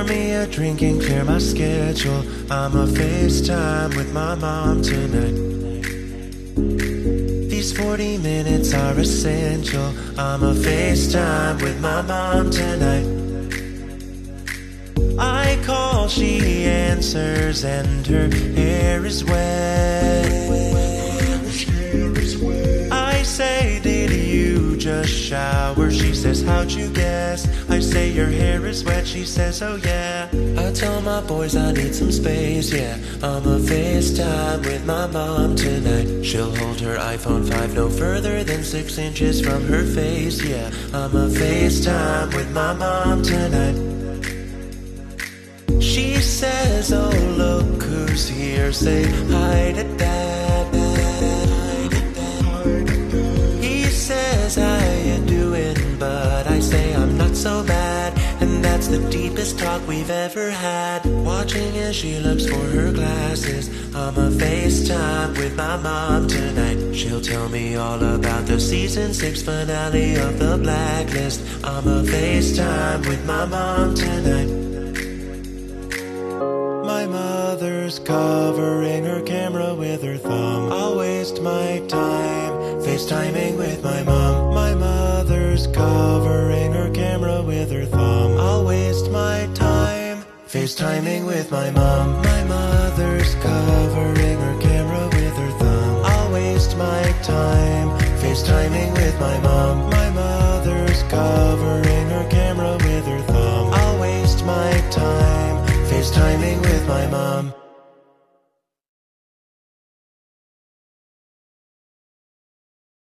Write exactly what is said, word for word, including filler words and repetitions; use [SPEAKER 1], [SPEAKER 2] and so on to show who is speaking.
[SPEAKER 1] Pour me a drink and clear my schedule. I'ma FaceTime with my mom tonight. These forty minutes are essential. I'ma FaceTime with my mom tonight. I call, she answers, and her hair is wet. I say, did you just shower? She says, how'd you guess? I say, your hair is wet. She says, oh yeah. I tell my boys I need some space, yeah. I'ma FaceTime with my mom tonight. She'll hold her iPhone five no further than six inches from her face, yeah. I'ma FaceTime with my mom tonight. She says, oh look who's here. Say hi to dad. He says, how you doing? But I say I'm not so bad. And that's the deepest talk we've ever had. Watching as she looks for her glasses. I'ma FaceTime with my mom tonight. She'll tell me all about the season six finale of The Blacklist. I'ma FaceTime with my mom tonight. My mother's covering her camera with her thumb. I'll waste my time FaceTiming with my mom. My mother's covering her camera with her thumb. I'll waste my time FaceTiming with my mom. My mother's covering her camera with her thumb. I'll waste my time FaceTiming with my mom. My mother's covering her camera with her thumb. I'll waste my time FaceTiming with my mom.